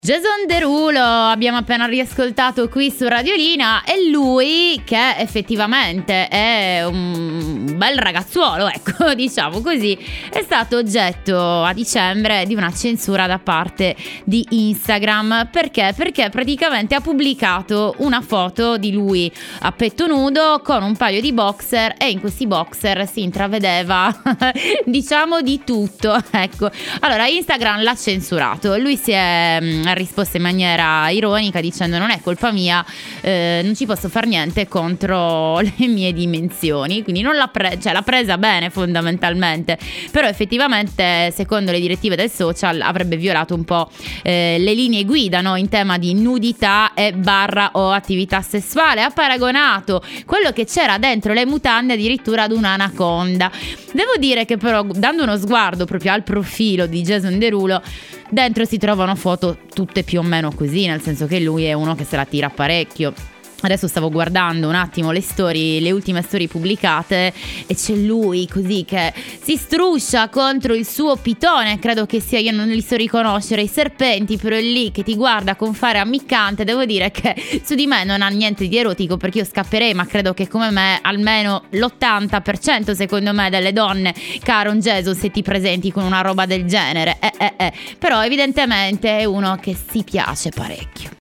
Jason Derulo abbiamo appena riascoltato qui su Radiolina, e lui che effettivamente è un bel ragazzuolo, ecco, diciamo così, è stato oggetto a dicembre di una censura da parte di Instagram. Perché? Perché praticamente ha pubblicato una foto di lui a petto nudo con un paio di boxer, e in questi boxer si intravedeva diciamo di tutto, ecco. Allora Instagram l'ha censurato, lui ha risposto in maniera ironica dicendo: non è colpa mia, non ci posso far niente contro le mie dimensioni. Quindi non l'ha presa bene fondamentalmente, però effettivamente secondo le direttive del social avrebbe violato un po' le linee guida, no? In tema di nudità e / o attività sessuale. Ha paragonato quello che c'era dentro le mutande addirittura ad un'anaconda. Devo dire che però, dando uno sguardo proprio al profilo di Jason Derulo, dentro si trovano foto tutte più o meno così, nel senso che lui è uno che se la tira parecchio. Adesso stavo guardando un attimo le ultime storie pubblicate, e c'è lui così che si struscia contro il suo pitone, credo che sia, io non li so riconoscere, i serpenti, però è lì che ti guarda con fare ammiccante. Devo dire che su di me non ha niente di erotico, perché io scapperei, ma credo che come me almeno l'80% secondo me delle donne, caro Gesù, se ti presenti con una roba del genere, però evidentemente è uno che si piace parecchio.